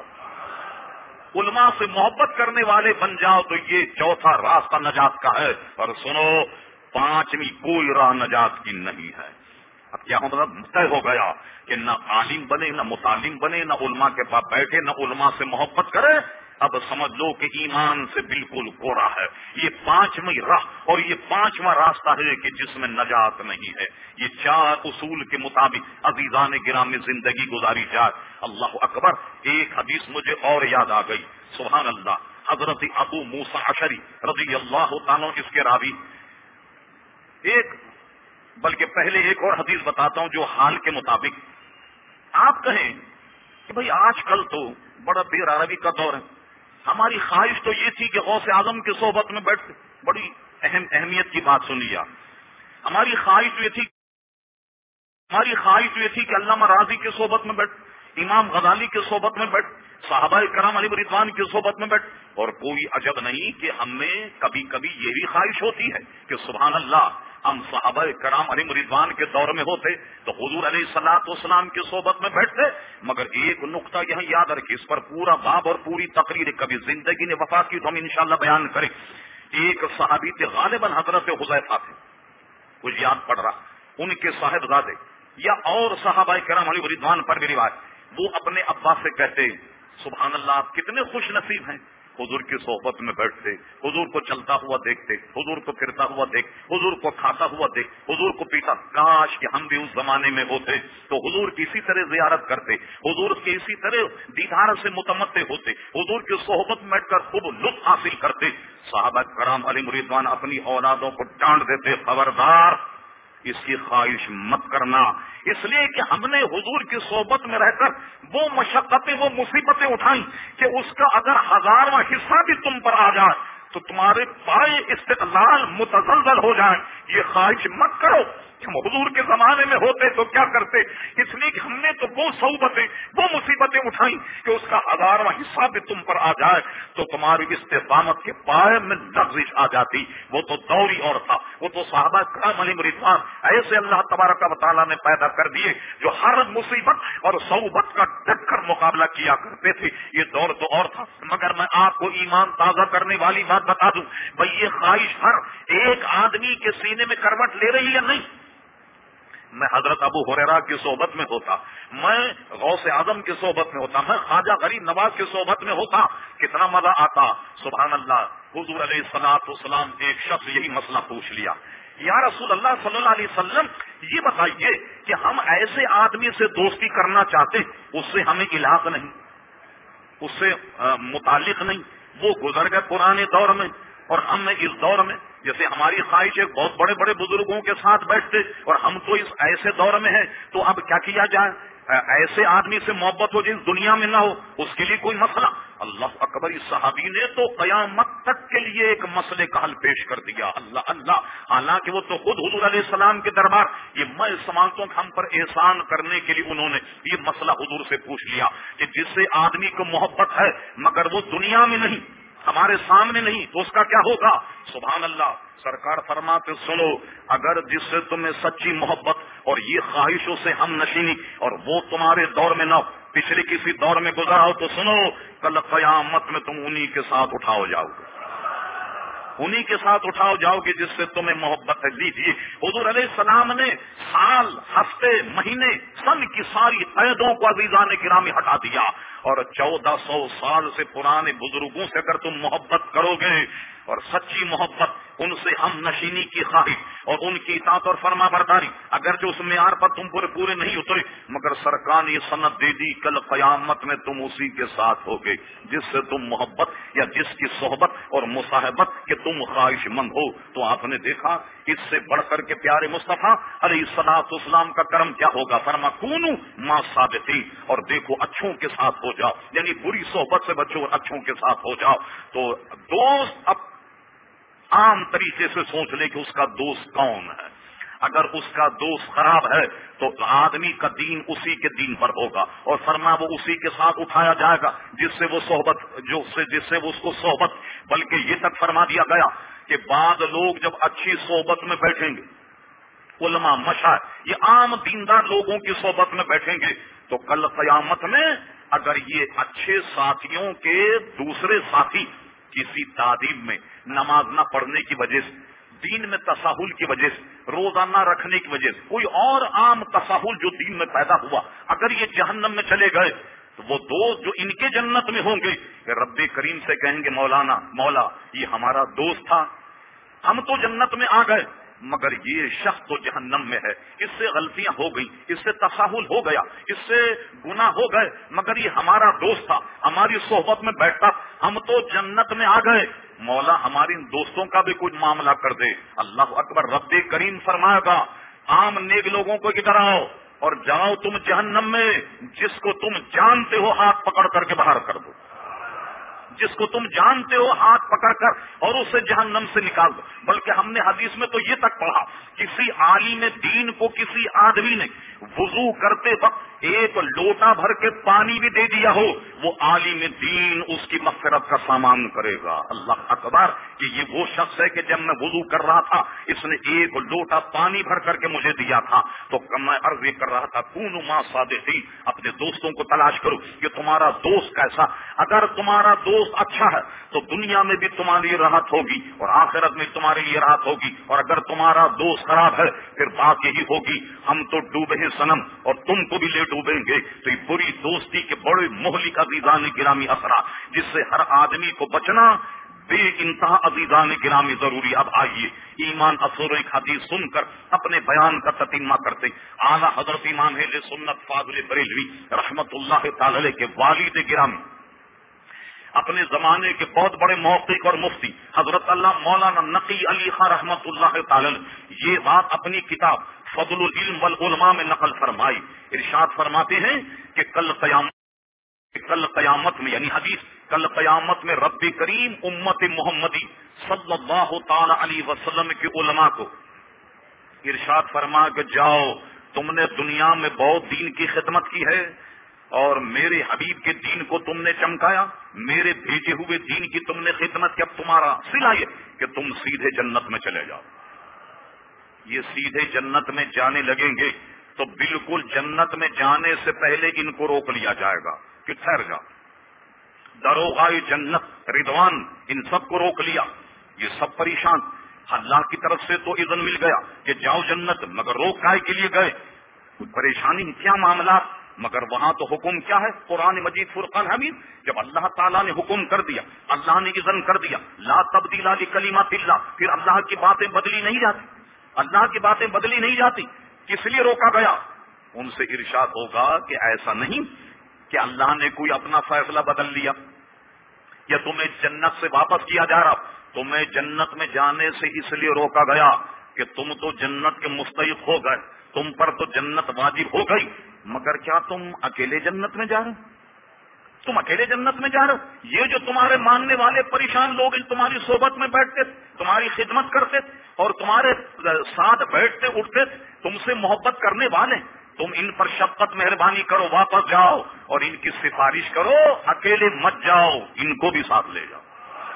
علماء سے محبت کرنے والے بن جاؤ. تو یہ چوتھا راستہ نجات کا ہے. اور سنو، 5ویں کوئی راہ نجات کی نہیں ہے. اب کیا مطلب؟ طے ہو گیا کہ نہ عالم بنے، نہ متعلم بنے، نہ علماء کے پاس بیٹھے، نہ علماء سے محبت کرے. اب سمجھ لو کہ ایمان سے بالکل کوڑا ہے. یہ 5ویں راہ اور یہ 5واں راستہ ہے کہ جس میں نجات نہیں ہے. یہ 4 اصول کے مطابق عزیزان گرامی زندگی گزاری جائے. اللہ اکبر. ایک حدیث مجھے اور یاد آ گئی. سبحان اللہ. حضرت ابو موسیٰ اشعری رضی اللہ تعالیٰ اس کے راوی، بلکہ پہلے ایک اور حدیث بتاتا ہوں جو حال کے مطابق آپ کہیں کہ بھئی آج کل تو بڑا بے عربی کا دور ہے، ہماری خواہش تو یہ تھی کہ غوث اعظم کی صحبت میں بیٹھ، بڑی اہمیت کی بات سنی آپ. ہماری خواہش تو یہ تھی کہ علامہ راضی کی صحبت میں بیٹھ. امام غزالی کی صحبت میں بیٹھ، صحابہ کرام علیہ رضوان کی صحبت میں بیٹھ، اور کوئی عجب نہیں کہ ہمیں کبھی کبھی یہ بھی خواہش ہوتی ہے کہ سبحان اللہ ہم صحابہ کرام علیہ رضوان کے دور میں ہوتے تو حضور علیہ الصلوۃ والسلام کی صحبت میں بیٹھتے. مگر ایک نقطہ یہاں یاد رکھیں، اس پر پورا باب اور پوری تقریر کبھی زندگی نے وفا کی تو ہم انشاءاللہ بیان کریں. ایک صحابی تھے غالباً حضرت حذیفہ تھے، کچھ یاد پڑ رہا، ان کے صاحبزادے یا اور صحابہ کرام علیہ رضوان پر بھی روایت، وہ اپنے ابا سے کہتے سبحان اللہ آپ کتنے خوش نصیب ہیں، حضور کی صحبت میں بیٹھتے، حضور کو چلتا ہوا دیکھتے، حضور کو پھرتا ہوا دیکھ، حضور کو کھاتا ہوا دیکھ، حضور کو پیتا. کاش کہ ہم بھی اس زمانے میں ہوتے تو حضور کی اسی طرح زیارت کرتے، حضور کے اسی طرح دیدار سے متمتع ہوتے، حضور کی صحبت میں بیٹھ کر خوب لطف حاصل کرتے. صحابہ کرام علیہ رضوان اپنی اولادوں کو ڈانٹ دیتے، خبردار اس کی خواہش مت کرنا، اس لیے کہ ہم نے حضور کی صحبت میں رہ کر وہ مشقتیں وہ مصیبتیں اٹھائیں کہ اس کا اگر 1000واں حصہ بھی تم پر آ جائے تو تمہارے پائے استقلال متزلزل ہو جائیں. یہ خواہش مت کرو. ہم حضور کے زمانے میں ہوتے تو کیا کرتے، اس لیے کہ ہم نے تو وہ صحبتیں وہ مصیبتیں اٹھائیں کہ اس کا 1000واں حصہ بھی تم پر آ جائے تو تمہاری استقامت کے پائے میں لغزش آ جاتی. وہ تو دوری اور تھا، وہ تو صحابہ کرام علیہ رضوان ایسے اللہ تبارک و تعالیٰ نے پیدا کر دیے جو ہر مصیبت اور صحبت کا ڈٹ کر مقابلہ کیا کرتے تھے. یہ دور تو اور تھا. مگر میں آپ کو ایمان تازہ کرنے والی بات بتا دوں، بھئی یہ خواہش ہر ایک آدمی کے سینے میں کروٹ لے رہی ہے نہیں. میں حضرت ابو ہریرہ کی صحبت میں ہوتا، میں غوث اعظم کی صحبت میں ہوتا، میں خواجہ غریب نواز کی صحبت میں ہوتا، کتنا مزہ آتا. سبحان اللہ. حضور علیہ الصلوۃ والسلام ایک شخص یہی مسئلہ پوچھ لیا، یا رسول اللہ صلی اللہ علیہ وسلم یہ بتائیے کہ ہم ایسے آدمی سے دوستی کرنا چاہتے اس سے ہمیں علاقہ نہیں، اس سے متعلق نہیں، وہ گزر گئے پرانے دور میں اور ہم نے اس دور میں، جیسے ہماری خواہش ہے بہت بڑے بڑے بزرگوں کے ساتھ بیٹھتے اور ہم تو اس ایسے دور میں ہیں تو اب کیا کیا جائے، ایسے آدمی سے محبت ہو جس دنیا میں نہ ہو، اس کے لیے کوئی مسئلہ. اللہ اکبر. اس صحابی نے تو قیامت تک کے لیے ایک مسئلے کا حل پیش کر دیا. اللہ اللہ. حالانکہ وہ تو خود حضور علیہ السلام کے دربار، یہ میں سمجھتا ہوں کہ ہم پر احسان کرنے کے لیے انہوں نے یہ مسئلہ حضور سے پوچھ لیا کہ جس سے آدمی کو محبت ہے مگر وہ دنیا میں نہیں، ہمارے سامنے نہیں، تو اس کا کیا ہوگا. سبحان اللہ. سرکار فرماتے سنو، اگر جس سے تمہیں سچی محبت اور یہ خواہشوں سے ہم نشینی اور وہ تمہارے دور میں نہ ہو، پچھلے کسی دور میں گزرا ہو، تو سنو کل قیامت میں تم انہی کے ساتھ اٹھاؤ جاؤ گے، انہی کے ساتھ اٹھاؤ جاؤ گے جس سے تمہیں محبت ہے. لیجیے حضور علیہ السلام نے سال، ہفتے، مہینے، سن کی ساری قیدوں کو عزیزان گرامی ہٹا دیا اور 1400 سال سے پرانے بزرگوں سے اگر تم محبت کرو گے اور سچی محبت، ان سے ہم نشینی کی خواہش اور ان کی اطاعت اور فرما برداری، اگرچہ اس معیار پر تم پورے نہیں اترے مگر سرکار نے یہ سند دے دی کل قیامت میں تم اسی کے ساتھ ہوگے جس سے تم محبت یا جس کی صحبت اور مصاحبت کے تم خواہش مند ہو. تو آپ نے دیکھا اس سے بڑھ کر کے پیارے مصطفیٰ علیہ الصلوۃ والسلام کا کرم کیا ہوگا. فرما کونوا مع الصادقین، اور دیکھو اچھوں کے ساتھ ہو جاؤ، یعنی بری صحبت سے بچو اور اچھوں کے ساتھ ہو جاؤ. تو دوست اب عام طریقے سے سوچ لے کہ اس کا دوست کون ہے. اگر اس کا دوست خراب ہے تو آدمی کا دین اسی کے دین پر ہوگا اور فرما وہ اسی کے ساتھ اٹھایا جائے گا جس سے وہ صحبت، جس سے وہ اس کو صحبت. بلکہ یہ تک فرما دیا گیا کہ بعض لوگ جب اچھی صحبت میں بیٹھیں گے، علماء، مشائخ، یہ عام دیندار لوگوں کی صحبت میں بیٹھیں گے تو کل قیامت میں اگر یہ اچھے ساتھیوں کے دوسرے ساتھی کسی تعلیم میں نماز نہ پڑھنے کی وجہ سے، دین میں تساہل کی وجہ سے، روزہ نہ رکھنے کی وجہ سے، کوئی اور عام تساہل جو دین میں پیدا ہوا، اگر یہ جہنم میں چلے گئے تو وہ دوست جو ان کے جنت میں ہوں گے کہ رب کریم سے کہیں گے مولا یہ ہمارا دوست تھا، ہم تو جنت میں آ گئے مگر یہ شخص تو جہنم میں ہے، اس سے غلطیاں ہو گئی، اس سے تساہل ہو گیا، اس سے گناہ ہو گئے مگر یہ ہمارا دوست تھا، ہماری صحبت میں بیٹھتا، ہم تو جنت میں آ گئے، مولا ہماری ان دوستوں کا بھی کچھ معاملہ کر دے. اللہ اکبر. رب کریم فرمائے گا عام نیک لوگوں کو ادھر آؤ اور جاؤ تم جہنم میں، جس کو تم جانتے ہو ہاتھ پکڑ کر کے باہر کر دو، جس کو تم جانتے ہو ہاتھ پکڑ کر اور اسے جہنم سے نکال دو. بلکہ ہم نے حدیث میں تو یہ تک پڑھا کسی عالم دین کو کسی آدمی نے وضو کرتے وقت ایک لوٹا بھر کے پانی بھی دے دیا ہو، وہ عالم دین اس کی مغفرت کا سامان کرے گا۔ اللہ اکبر، کہ یہ وہ شخص ہے کہ جب میں وضو کر رہا تھا اس نے ایک لوٹا پانی بھر کر کے مجھے دیا تھا۔ تو میں عرض یہ کر رہا تھا، کونوا مع صادقین، اپنے دوستوں کو تلاش کرو کہ تمہارا دوست کیسا۔ اگر تمہارا دوست اچھا ہے تو دنیا میں بھی تمہاری راحت ہوگی اور آخرت میں تمہارے لیے راحت ہوگی، اور اگر تمہارا دوست خراب ہے پھر بات یہی ہوگی، ہم تو ڈوبے ہیں صنم اور تم کو بھی لے ڈوبیں گے۔ تو یہ بری دوستی کے بڑے مہلک عزیزان گرامی اثرات جس سے ہر آدمی کو بچنا بے انتہا عزیزان گرامی ضروری۔ اب آئیے ایمان افسر ایک حدیث سن کر اپنے بیان کا تتمہ کرتے۔ اعلیٰ حضرت امام اہل سنت فاضل بریلوی رحمت اللہ تعالی علیہ کے والد گرامی، اپنے زمانے کے بہت بڑے محقق اور مفتی حضرت اللہ مولانا نقی علی خان رحمت اللہ تعالی یہ بات اپنی کتاب فضل العلم والعلماء میں نقل فرمائی۔ ارشاد فرماتے ہیں کہ کل قیامت میں، یعنی حدیث، کل قیامت میں رب کریم امت محمدی صلی اللہ تعالی علیہ وسلم کے علماء کو ارشاد فرما کہ جاؤ، تم نے دنیا میں بہت دین کی خدمت کی ہے اور میرے حبیب کے دین کو تم نے چمکایا، میرے بھیجے ہوئے دین کی تم نے خدمت کی، اب تمہارا صلہ یہ کہ تم سیدھے جنت میں چلے جاؤ۔ یہ سیدھے جنت میں جانے لگیں گے تو بالکل جنت میں جانے سے پہلے ان کو روک لیا جائے گا کہ ٹھہر جاؤ۔ دروغائے جنت رضوان ان سب کو روک لیا، یہ سب پریشان۔ اللہ کی طرف سے تو اذن مل گیا کہ جاؤ جنت، مگر روک کائے کے لیے گئے؟ پریشانی کیا معاملات، مگر وہاں تو حکم کیا ہے؟ قرآن مجید فرقان حمید، جب اللہ تعالیٰ نے حکم کر دیا، اللہ نے اذن کر دیا، لا تبدیل لکلمات اللہ، پھر اللہ کی باتیں بدلی نہیں جاتی، اللہ کی باتیں بدلی نہیں جاتی۔ کس لیے روکا گیا؟ ان سے ارشاد ہوگا کہ ایسا نہیں کہ اللہ نے کوئی اپنا فیصلہ بدل لیا یا تمہیں جنت سے واپس کیا جا رہا، تمہیں جنت میں جانے سے اس لیے روکا گیا کہ تم تو جنت کے مستحق ہو گئے، تم پر تو جنت واجب ہو گئی، مگر کیا تم اکیلے جنت میں جا رہے ہو؟ تم اکیلے جنت میں جا رہے ہو؟ یہ جو تمہارے ماننے والے پریشان لوگ تمہاری صحبت میں بیٹھتے، تمہاری خدمت کرتے اور تمہارے ساتھ بیٹھتے اٹھتے، تم سے محبت کرنے والے، تم ان پر شفقت مہربانی کرو، واپس جاؤ اور ان کی سفارش کرو، اکیلے مت جاؤ، ان کو بھی ساتھ لے جاؤ۔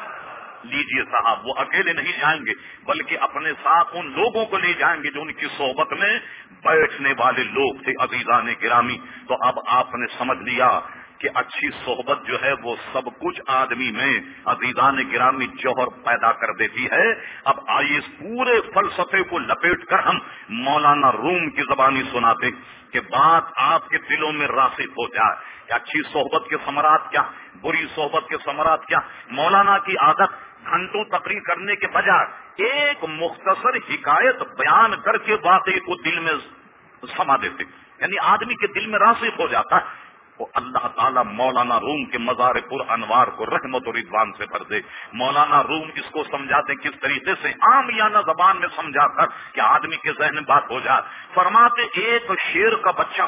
لیجیے صاحب، وہ اکیلے نہیں جائیں گے بلکہ اپنے ساتھ ان لوگوں کو لے جائیں گے جو ان کی صحبت میں بیٹھنے والے لوگ تھے۔ عزیزان گرامی، تو اب آپ نے سمجھ لیا کہ اچھی صحبت جو ہے وہ سب کچھ آدمی میں عزیزان گرامی جوہر پیدا کر دیتی ہے۔ اب آئیے اس پورے فلسفے کو لپیٹ کر ہم مولانا روم کی زبانی سناتے کہ بات آپ کے دلوں میں راسخ ہو جائے کہ اچھی صحبت کے ثمرات کیا، بری صحبت کے ثمرات کیا۔ مولانا کی عادت گھنٹوں تقریر کرنے کے بجائے ایک مختصر حکایت بیان کر کے واقعے کو دل میں سما دیتے، یعنی آدمی کے دل میں راسخ ہو جاتا ہے۔ وہ اللہ تعالیٰ مولانا روم کے مزار پر انوار کو رحمت و رضوان سے بھر دے۔ مولانا روم اس کو سمجھاتے کس طریقے سے، عامیانہ زبان میں سمجھا کر کہ آدمی کے ذہن میں بات ہو جائے۔ فرماتے ایک شیر کا بچہ،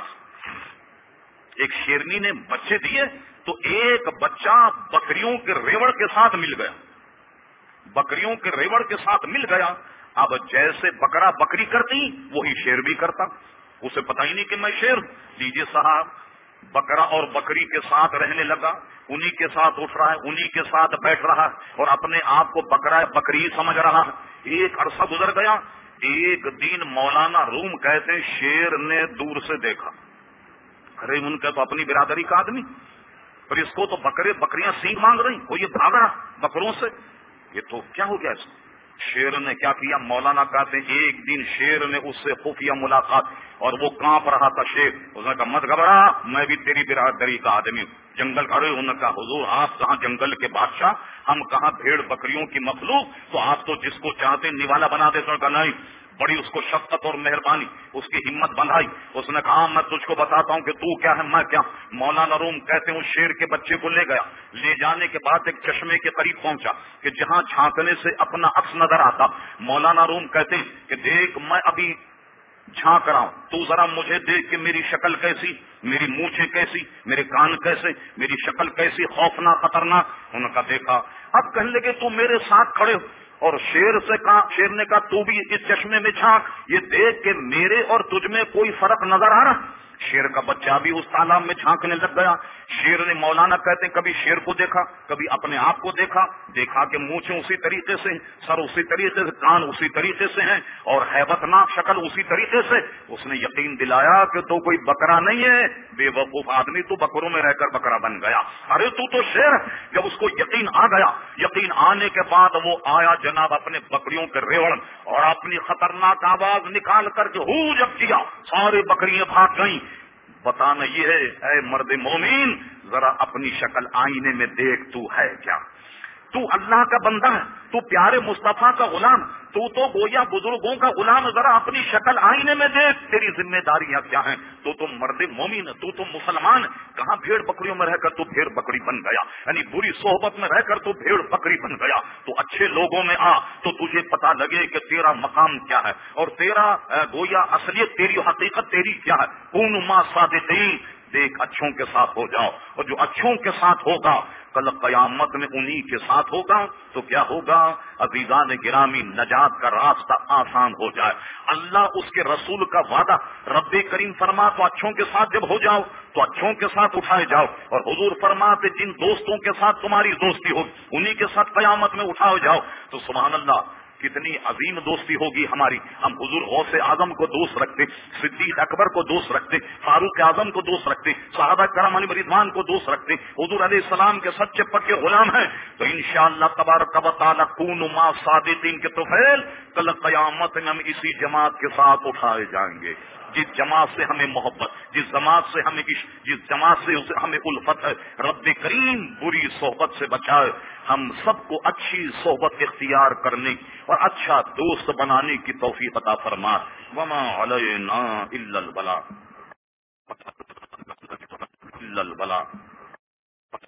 ایک شیرنی نے بچے دیے تو ایک بچہ بکریوں کے ریوڑ کے ساتھ مل گیا، بکریوں کے ریوڑ کے ساتھ مل گیا۔ اب جیسے بکرا بکری کرتی وہی شیر بھی کرتا، اسے پتہ ہی نہیں کہ میں شیر ہوں۔ لیجیے صاحب، بکرا اور بکری کے ساتھ رہنے لگا، انہی کے ساتھ اٹھ رہا ہے، انہی کے ساتھ بیٹھ رہا ہے اور اپنے آپ کو بکرا بکری سمجھ رہا ہے۔ ایک عرصہ گزر گیا، ایک دن مولانا روم کہتے ہیں شیر نے دور سے دیکھا، ارے ان کا تو اپنی برادری کا آدمی، پر اس کو تو بکریاں سینگ مانگ رہی، وہ یہ بھاگ رہا بکروں سے، یہ تو کیا ہو گیا اس کو؟ شیر نے کیا کیا؟ مولانا کہتے ہیں ایک دن شیر نے اس سے خفیہ ملاقات، اور وہ کانپ رہا تھا شیر، اس نے کہا مت گھبرا، میں بھی تیری برادری کا آدمی ہوں۔ جنگل کھڑے، انہوں نے کہا حضور آپ کہاں جنگل کے بادشاہ، ہم کہاں بھیڑ بکریوں کی مخلوق، تو آپ تو جس کو چاہتے نوالا بنا دیتے۔ انہوں نے کہا نہیں، بڑی اس کو شفقت اور مہربانی، اس کی ہمت بندھائی۔ اس نے کہا میں تجھ کو بتاتا ہوں کہ تو کیا ہے میں کیا۔ مولانا روم کہتے ہیں اس شیر کے بچے کو لے گیا، لے جانے کے بعد ایک چشمے کے قریب پہنچا کہ جہاں جھانکنے سے اپنا عکس نظر آتا۔ مولانا روم کہتے ہیں کہ دیکھ میں ابھی جھانک رہا ہوں، تو ذرا مجھے دیکھ کہ میری شکل کیسی، میری مونچھیں کیسی، میرے کان کیسے، میری شکل کیسی خوفناک خطرناک۔ انہوں نے کہا دیکھا۔ اب کہنے لگے تو میرے ساتھ کھڑے ہو اور شیر نے کہا تو بھی اس چشمے میں جھانک، یہ دیکھ کہ میرے اور تجھ میں کوئی فرق نظر آ رہا۔ شیر کا بچہ بھی اس تالاب میں جھانکنے لگ گیا۔ شیر نے، مولانا کہتے ہیں، کبھی شیر کو دیکھا، کبھی اپنے آپ کو دیکھا کہ مونچھیں اسی طریقے سے، سر اسی طریقے سے، کان اسی طریقے سے ہیں، اور ہیبت ناک شکل اسی طریقے سے۔ اس نے یقین دلایا کہ تو کوئی بکرا نہیں ہے، بے وقوف آدمی، تو بکروں میں رہ کر بکرا بن گیا، ارے تو شیر ہے۔ جب اس کو یقین آ گیا، یقین آنے کے بعد وہ آیا جناب اپنے بکریوں کے ریوڑ اور اپنی خطرناک آواز نکال کر کے ہو جب کیا، سارے بکریاں بھاگ گئیں۔ بتانا یہ ہے، اے مرد مومن، ذرا اپنی شکل آئینے میں دیکھ، تو ہے کیا؟ تو اللہ کا بندہ ہے، تو پیارے مصطفیٰ کا غلام، تو گویا بزرگوں کا غلام، ذرا اپنی شکل آئینے میں دیکھ، تیری ذمہ داریاں کیا ہیں؟ تو مرد مومن، تو مسلمان، کہاں بھیڑ بکریوں میں رہ کر تو بھیڑ بکری بن گیا، یعنی بری صحبت میں رہ کر تو بھیڑ بکری بن گیا۔ تو اچھے لوگوں میں آ تو تجھے پتا لگے کہ تیرا مقام کیا ہے، اور تیرا گویا اصلیت، تیری حقیقت تیری کیا ہے۔ کون ما صادقین، دیکھ اچھوں کے ساتھ ہو جاؤ، اور جو اچھوں کے ساتھ ہوگا کل قیامت میں انہی کے ساتھ ہوگا تو کیا ہوگا؟ عزیزان گرامی، نجات کا راستہ آسان ہو جائے۔ اللہ، اس کے رسول کا وعدہ، رب کریم فرما تو اچھوں کے ساتھ جب ہو جاؤ تو اچھوں کے ساتھ اٹھائے جاؤ، اور حضور فرماتے جن دوستوں کے ساتھ تمہاری دوستی ہوگی انہی کے ساتھ قیامت میں اٹھائے جاؤ۔ تو سبحان اللہ، کتنی عظیم دوستی ہوگی ہماری۔ ہم حضور غوث اعظم کو دوست رکھتے، صدیق اکبر کو دوست رکھتے، فاروق اعظم کو دوست رکھتے، صحابہ کرام علیہ رضوان کو دوست رکھتے، حضور علیہ السلام کے سچے پکے غلام ہیں، تو انشاءاللہ تبارک و تعالی کون ما صادقین کے طفیل، کل قیامت میں ہم اسی جماعت کے ساتھ اٹھائے جائیں گے۔ جس جماعت سے ہمیں محبت، جس جماعت سے ہمیں عشق، جس جماعت سے ہمیں الفت ہے، رب کریم بری صحبت سے بچائے، ہم سب کو اچھی صحبت اختیار کرنے اور اچھا دوست بنانے کی توفیق عطا فرما۔ وما علینا الا البلاغ